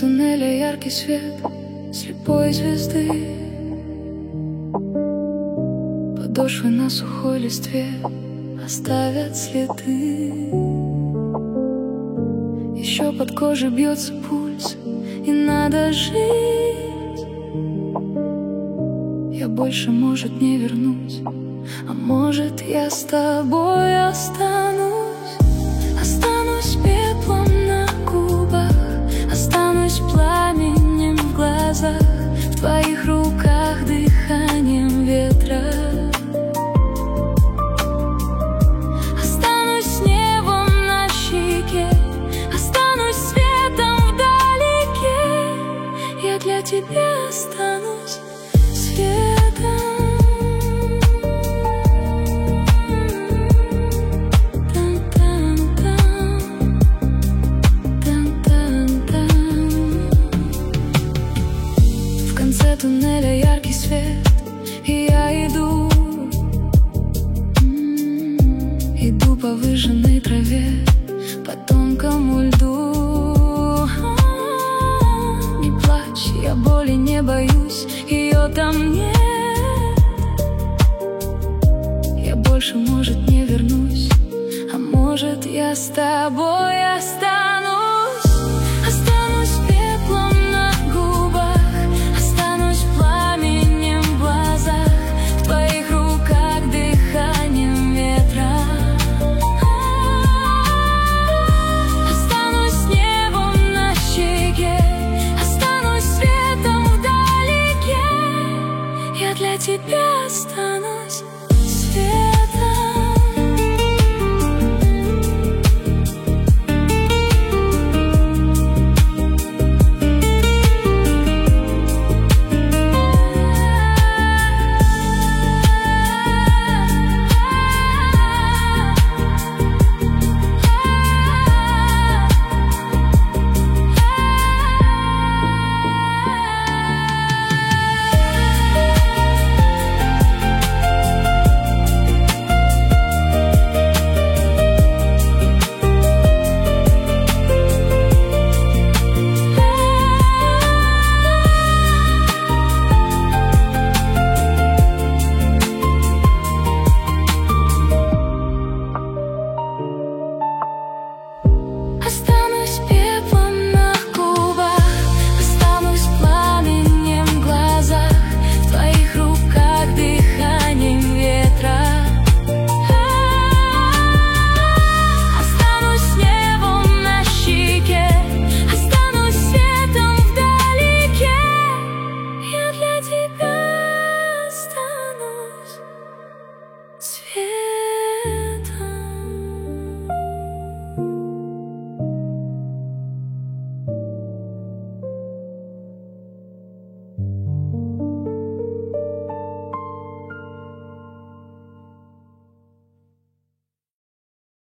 туннеля яркий свет слепой звезды. Подошвы на сухой листве оставят следы. Еще под кожей бьется пульс, и надо жить. Я больше, может, не вернусь, а может, я с тобой останусь. Останусь пеплом на губах, останусь пламенем в глазах, в твоих руках дыханием ветра. Останусь небом на щеке, останусь светом вдалеке. Я для тебя останусь светом. В конце туннеля яркий свет, и я иду, иду по выжженной траве, по тонкому льду. Не плачь, я боли не боюсь, ее там нет. Я больше, может, не вернусь, а может, я с тобой останусь.